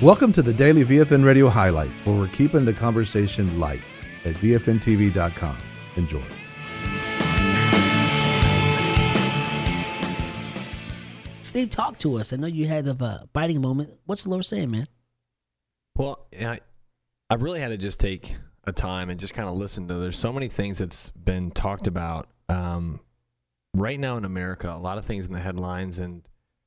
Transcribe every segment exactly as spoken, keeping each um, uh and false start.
Welcome to the Daily V F N Radio Highlights, where we're keeping the conversation light at V F N T V dot com. Enjoy. Steve, talk to us. I know you had a biting moment. What's the Lord saying, man? Well, I, I've really had to just take a time and just kind of listen to. There's so many things that's been talked about um, right now in America. A lot of things in the headlines, and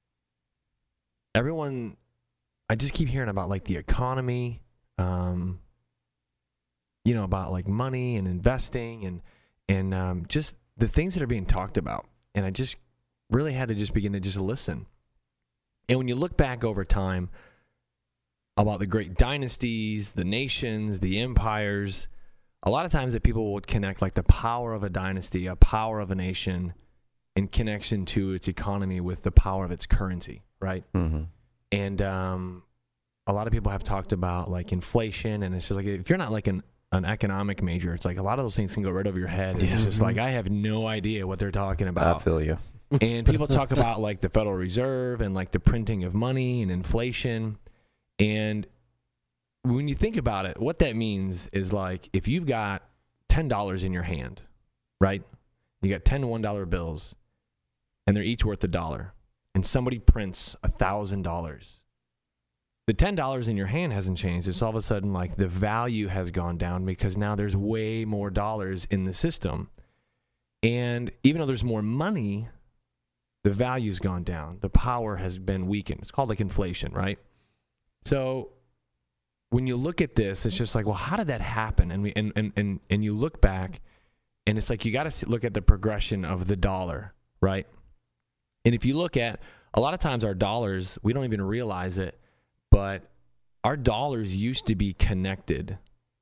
everyone. I just keep hearing about like the economy, um, you know, about like money and investing and and um, just the things that are being talked about. And I just really had to just begin to just listen. And when you look back over time about the great dynasties, the nations, the empires, a lot of times that people would connect like the power of a dynasty, a power of a nation in connection to its economy with the power of its currency, right? Mm-hmm. And um, a lot of people have talked about like inflation, and it's just like if you're not like an, an economic major, it's like a lot of those things can go right over your head. And yeah. It's just like I have no idea what they're talking about. I feel you. And people talk about like the Federal Reserve and like the printing of money and inflation. And when you think about it, what that means is like if you've got ten dollars in your hand, right? You got ten one dollar bills, and they're each worth a dollar. And somebody prints one thousand dollars. The ten dollars in your hand hasn't changed. It's all of a sudden like the value has gone down because now there's way more dollars in the system. And even though there's more money, the value's gone down. The power has been weakened. It's called like inflation, right? So when you look at this, it's just like, well, how did that happen? And we and and and, and you look back, and it's like you got to look at the progression of the dollar, right? And if you look at, a lot of times our dollars, we don't even realize it, but our dollars used to be connected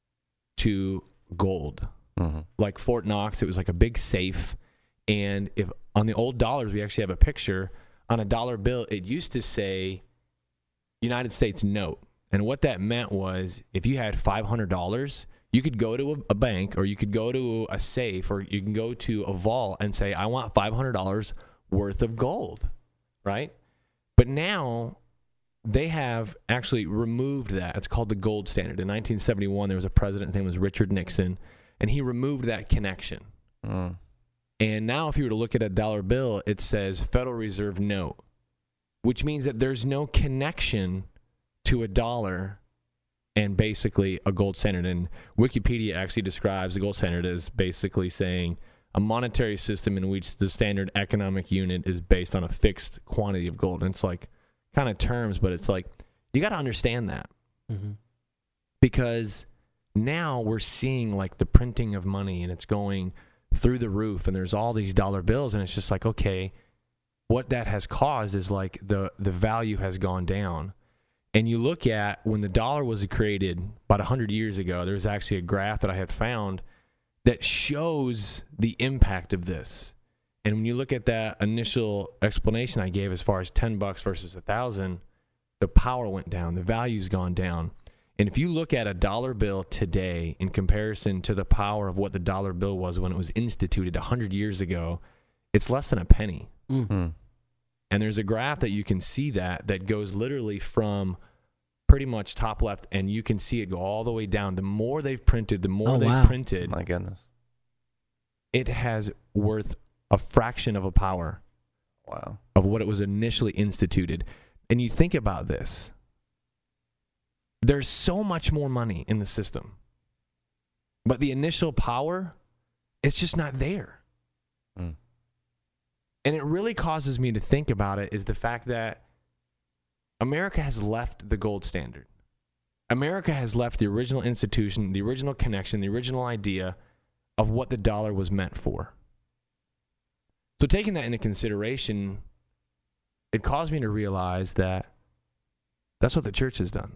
to gold. Mm-hmm. Like Fort Knox, it was like a big safe. And if on the old dollars, we actually have a picture. On a dollar bill, it used to say United States note. And what that meant was if you had five hundred dollars, you could go to a, a bank, or you could go to a safe, or you can go to a vault and say, I want five hundred dollars worth of gold, right? But now they have actually removed that. It's called the gold standard. In nineteen seventy-one, there was a president, his name was Richard Nixon, and he removed that connection. Mm. And now if you were to look at a dollar bill, it says Federal Reserve note, which means that there's no connection to a dollar and basically a gold standard. And Wikipedia actually describes the gold standard as basically saying a monetary system in which the standard economic unit is based on a fixed quantity of gold. And it's like kind of terms, but it's like you got to understand that. Mm-hmm. Because now we're seeing like the printing of money, and it's going through the roof, and there's all these dollar bills, and it's just like, okay, what that has caused is like the, the value has gone down. And you look at when the dollar was created about one hundred years ago, there's actually a graph that I had found that shows the impact of this. And when you look at that initial explanation I gave as far as ten bucks versus a thousand, the power went down, the value's gone down. And if you look at a dollar bill today in comparison to the power of what the dollar bill was when it was instituted one hundred years ago, it's less than a penny. Mm-hmm. And there's a graph that you can see that, that goes literally from pretty much top left, and you can see it go all the way down. The more they've printed, the more oh, they've wow. printed. My goodness. It has worth a fraction of a power wow. of what it was initially instituted. And you think about this. There's so much more money in the system. But the initial power, it's just not there. Mm. And it really causes me to think about it is the fact that America has left the gold standard. America has left the original institution, the original connection, the original idea of what the dollar was meant for. So taking that into consideration, it caused me to realize that that's what the church has done.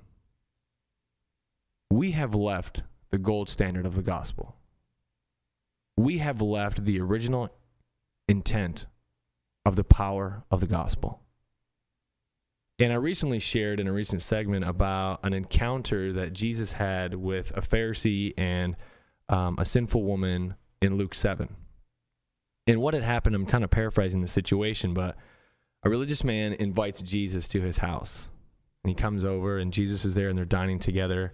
We have left the gold standard of the gospel. We have left the original intent of the power of the gospel. And I recently shared in a recent segment about an encounter that Jesus had with a Pharisee and um, a sinful woman in Luke seven. And what had happened, I'm kind of paraphrasing the situation, but a religious man invites Jesus to his house. And he comes over, and Jesus is there, and they're dining together.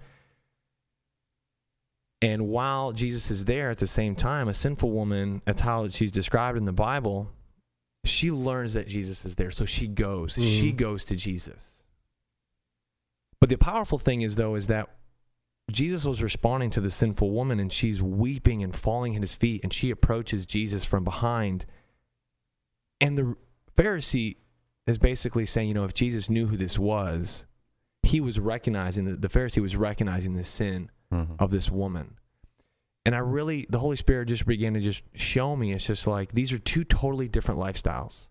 And while Jesus is there at the same time, a sinful woman, that's how she's described in the Bible, she learns that Jesus is there. So she goes. Mm. She goes to Jesus. But the powerful thing is, though, is that Jesus was responding to the sinful woman, and she's weeping and falling at his feet, and she approaches Jesus from behind. And the Pharisee is basically saying, you know, if Jesus knew who this was, he was recognizing, the, the Pharisee was recognizing the sin mm-hmm. of this woman. And I really, the Holy Spirit just began to just show me, it's just like, these are two totally different lifestyles.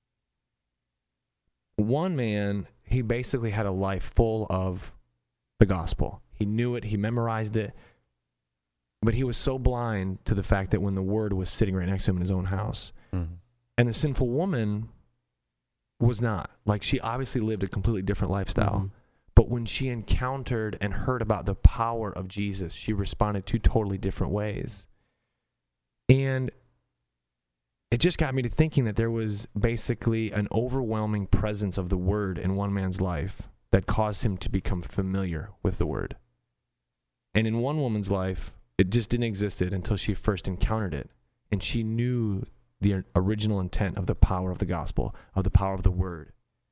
One man, he basically had a life full of the gospel. He knew it, he memorized it, but he was so blind to the fact that when the word was sitting right next to him in his own house. Mm-hmm. And the sinful woman was not. Like, she obviously lived a completely different lifestyle. Mm-hmm. But when she encountered and heard about the power of Jesus, she responded two totally different ways. And it just got me to thinking that there was basically an overwhelming presence of the word in one man's life that caused him to become familiar with the word. And in one woman's life, it just didn't exist until she first encountered it. And she knew the original intent of the power of the gospel, of the power of the word.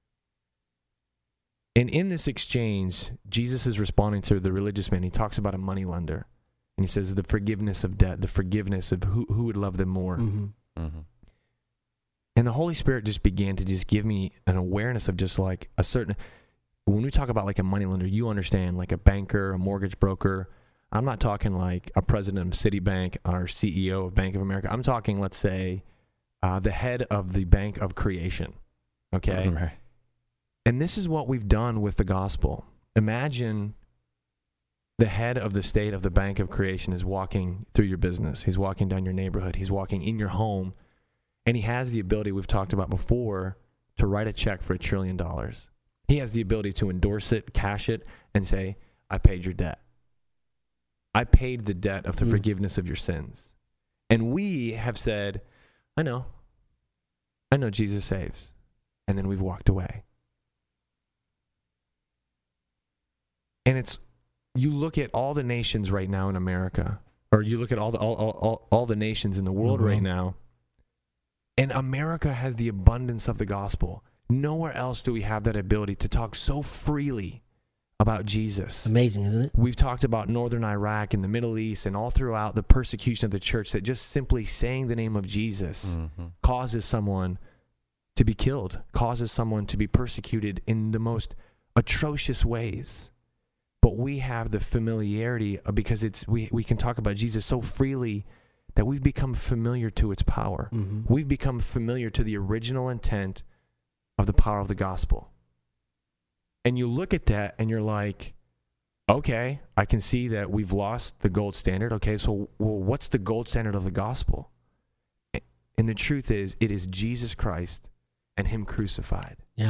And in this exchange, Jesus is responding to the religious man. He talks about a money lender. And he says the forgiveness of debt, the forgiveness of who, who would love them more. Mm-hmm. Mm-hmm. And the Holy Spirit just began to just give me an awareness of just like a certain, when we talk about like a money lender, you understand, like a banker, a mortgage broker. I'm not talking like a president of Citibank or C E O of Bank of America. I'm talking, let's say, uh, the head of the Bank of Creation. Okay? Right. And this is what we've done with the gospel. Imagine the head of the state of the Bank of Creation is walking through your business. He's walking down your neighborhood. He's walking in your home. And he has the ability, we've talked about before, to write a check for a trillion dollars. He has the ability to endorse it, cash it, and say, I paid your debt. I paid the debt of the mm. forgiveness of your sins. And we have said, I know. I know Jesus saves. And then we've walked away. And it's, you look at all the nations right now in America, or you look at all the all all, all, all the nations in the world mm-hmm. right now, and America has the abundance of the gospel. Nowhere else do we have that ability to talk so freely about Jesus. Amazing, isn't it? We've talked about northern Iraq and the Middle East and all throughout the persecution of the church, that just simply saying the name of Jesus mm-hmm. causes someone to be killed, causes someone to be persecuted in the most atrocious ways. But we have the familiarity because it's we, we can talk about Jesus so freely that we've become familiar to its power. Mm-hmm. We've become familiar to the original intent of the power of the gospel. And you look at that and you're like, okay, I can see that we've lost the gold standard. Okay, so well, what's the gold standard of the gospel? And the truth is, it is Jesus Christ and him crucified. Yeah.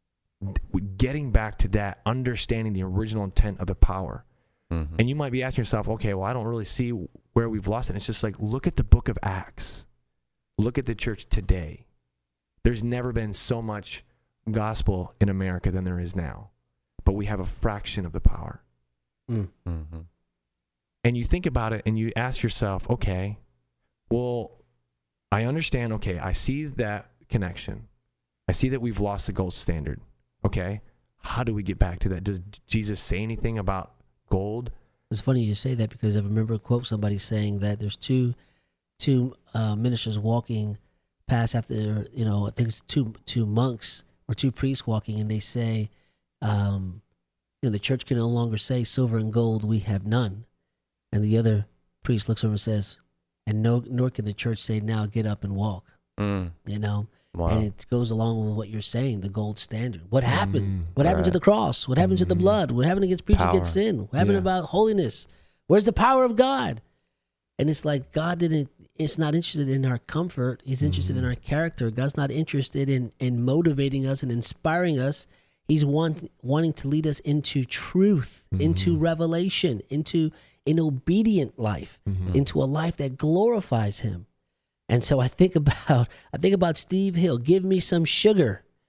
Getting back to that, understanding the original intent of the power. Mm-hmm. And you might be asking yourself, okay, well, I don't really see where we've lost it. It's just like, look at the book of Acts. Look at the church today. There's never been so much gospel in America than there is now. But we have a fraction of the power. Mm. Mm-hmm. And you think about it and you ask yourself, okay, well, I understand, okay, I see that connection. I see that we've lost the gold standard. Okay, how do we get back to that? Does Jesus say anything about gold? It's funny you say that because I remember a quote somebody saying that there's two two uh, ministers walking past after, you know, I think it's two two monks or two priests walking, and they say, um, you know, the church can no longer say silver and gold we have none. And the other priest looks over and says, and no, nor can the church say now get up and walk. Mm. You know? Wow. And it goes along with what you're saying, the gold standard. What happened? Mm, what happened right. to the cross? What happened mm. to the blood? What happened against preaching against sin? What happened yeah. about holiness? Where's the power of God? And it's like God didn't, it's not interested in our comfort. He's interested mm. in our character. God's not interested in, in motivating us and inspiring us. He's want, wanting to lead us into truth, mm-hmm. into revelation, into an obedient life, mm-hmm. into a life that glorifies him. And so I think about I think about Steve Hill. Give me some sugar.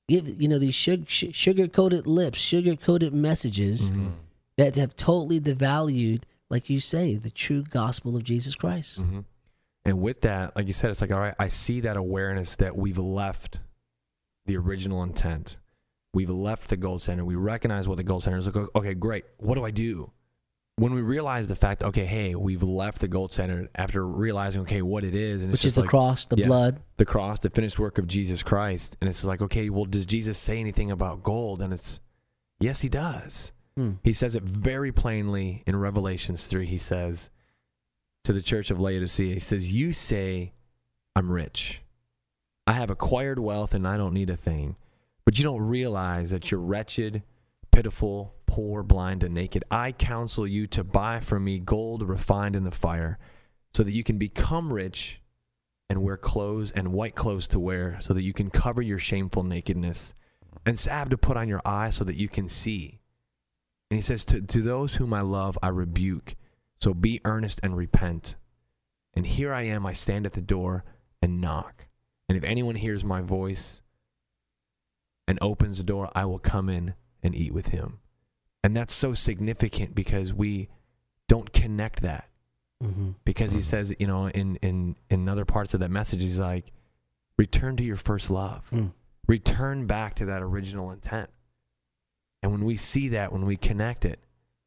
give you know these sugar coated lips, sugar coated messages Mm-hmm. that have totally devalued, like you say, the true gospel of Jesus Christ. Mm-hmm. And with that, like you said, it's like, all right, I see that awareness that we've left the original intent. We've left the gold standard. We recognize what the gold standard is. Like, okay, great. What do I do? When we realize the fact, okay, hey, we've left the gold standard after realizing, okay, what it is. And it's Which just is the like, cross, the yeah, blood. the cross, the finished work of Jesus Christ. And it's like, okay, well, does Jesus say anything about gold? And it's, yes, he does. Hmm. He says it very plainly in Revelations three. He says to the church of Laodicea, he says, you say, I'm rich. I have acquired wealth and I don't need a thing. But you don't realize that you're wretched, pitiful, poor, blind, and naked. I counsel you to buy from me gold refined in the fire so that you can become rich and wear clothes and white clothes to wear so that you can cover your shameful nakedness, and salve to put on your eyes so that you can see. And he says, to, to those whom I love, I rebuke. So be earnest and repent. And here I am, I stand at the door and knock. And if anyone hears my voice and opens the door, I will come in and eat with him. And that's so significant because we don't connect that. Mm-hmm. Because he says, you know, in, in, in other parts of that message, he's like, return to your first love. Mm. Return back to that original intent. And when we see that, when we connect it,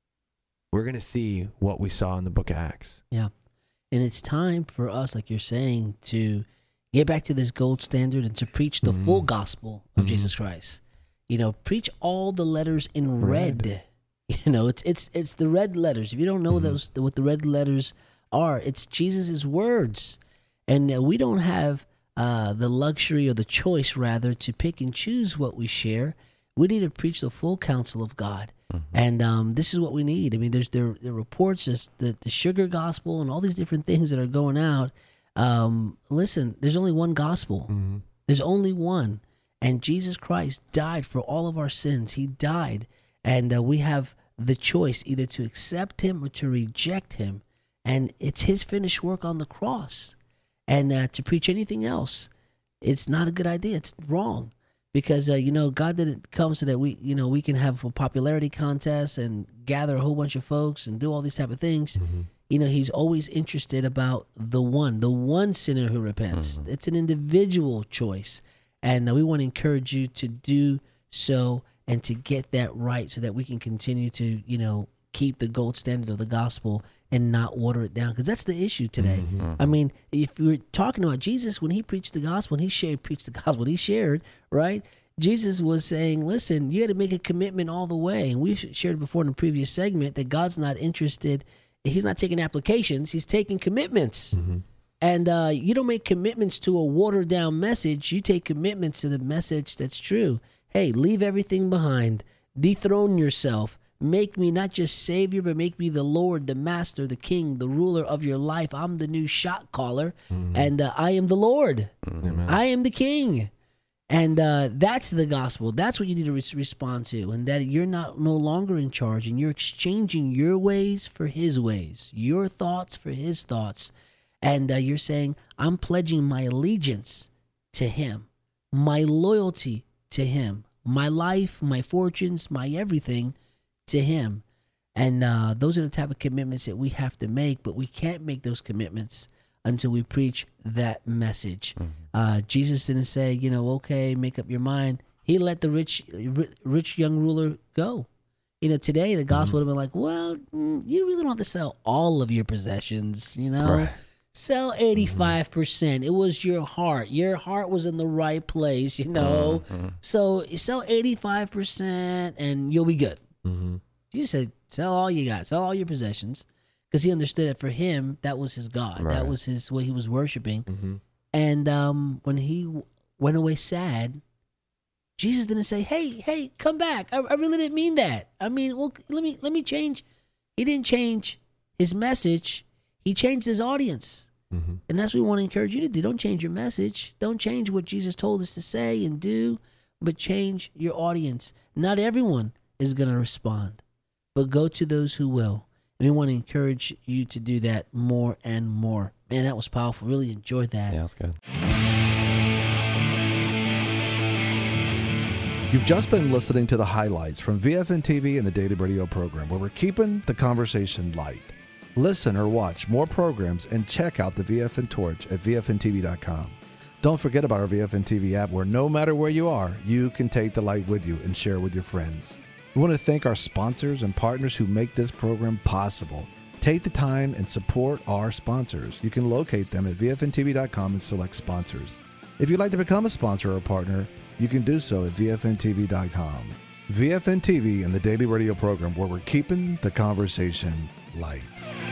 we're going to see what we saw in the book of Acts. Yeah. And it's time for us, like you're saying, to get back to this gold standard and to preach the Mhm. full gospel of Mhm. Jesus Christ. You know, preach all the letters in red. Red. You know, it's it's it's the red letters. If you don't know Mhm. those what the red letters are, it's Jesus' words. And uh, we don't have uh, the luxury or the choice, rather, to pick and choose what we share. We need to preach the full counsel of God. And um, this is what we need. I mean, there's there, there are reports, there's the, the sugar gospel and all these different things that are going out. Um, listen, there's only one gospel. Mm-hmm. There's only one. And Jesus Christ died for all of our sins. He died. And uh, we have the choice either to accept him or to reject him. And it's his finished work on the cross. And uh, to preach anything else, it's not a good idea. It's wrong. Because, uh, you know, God didn't come so that we, you know, we can have a popularity contest and gather a whole bunch of folks and do all these type of things. Mm-hmm. You know, he's always interested about the one, the one sinner who repents. Mm-hmm. It's an individual choice. And uh, we want to encourage you to do so and to get that right so that we can continue to, you know, keep the gold standard of the gospel and not water it down. Because that's the issue today. Mm-hmm. I mean, if we're talking about Jesus, when he preached the gospel, when he shared, preached the gospel, he shared, right? Jesus was saying, listen, you got to make a commitment all the way. And we've shared before in the previous segment that God's not interested. He's not taking applications. He's taking commitments. Mm-hmm. And uh, you don't make commitments to a watered down message. You take commitments to the message that's true. Hey, leave everything behind. Dethrone yourself. Make me not just Savior, but make me the Lord, the Master, the King, the ruler of your life. I'm the new shot caller, Mm-hmm. and uh, I am the Lord. Amen. I am the King. And uh, that's the gospel. That's what you need to re- respond to, and that you're not no longer in charge, and you're exchanging your ways for his ways, your thoughts for his thoughts. And uh, you're saying, I'm pledging my allegiance to him, my loyalty to him, my life, my fortunes, my everything to him. And uh, those are the type of commitments that we have to make, but we can't make those commitments until we preach that message. Mm-hmm. Uh, Jesus didn't say, you know, okay, make up your mind. He let the rich, rich young ruler go. You know, today the gospel would have been like, well, mm, you really don't have to sell all of your possessions, you know. Right. Sell eighty-five percent. It was your heart. Your heart was in the right place, you know. Mm-hmm. So you sell eighty-five percent and you'll be good. Mm-hmm. Jesus said, sell all you got. Sell all your possessions. Because he understood that for him, that was his God. Right. That was his what he was worshiping. Mm-hmm. And um, when he w- went away sad, Jesus didn't say, hey, hey, come back. I, I really didn't mean that. I mean, well, let me let me change. He didn't change his message. He changed his audience. Mm-hmm. And that's what we want to encourage you to do. Don't change your message. Don't change what Jesus told us to say and do, but change your audience. Not everyone is going to respond, but go to those who will. And we want to encourage you to do that more and more. Man, that was powerful. Really enjoyed that. Yeah, that's good. You've just been listening to the highlights from V F N T V and the Daily Radio program, where we're keeping the conversation light. Listen or watch more programs and check out the V F N Torch at V F N T V dot com. Don't forget about our V F N T V app, where no matter where you are, you can take the light with you and share with your friends. We want to thank our sponsors and partners who make this program possible. Take the time and support our sponsors. You can locate them at V F N T V dot com and select sponsors. If you'd like to become a sponsor or a partner, you can do so at V F N T V dot com. V F N T V and the Daily Radio program, where we're keeping the conversation light.